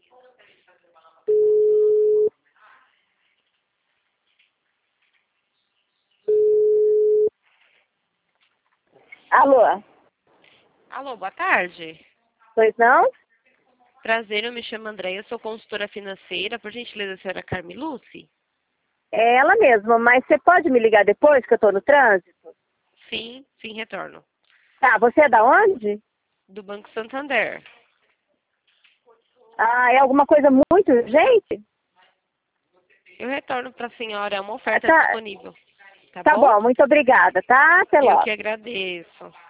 Alô? Alô, boa tarde. Pois não? Prazer, eu me chamo Andréia, eu sou consultora financeira. Por gentileza, a senhora Carme Lucy? É ela mesma, mas você pode me ligar depois que eu tô no trânsito? Sim, retorno. Tá, você é da onde? Do Banco Santander. Ah, é alguma coisa muito urgente? Eu retorno para a senhora, é uma oferta Tá, disponível. Tá tá bom? bom, muito obrigada, tá? Até Eu logo. que agradeço.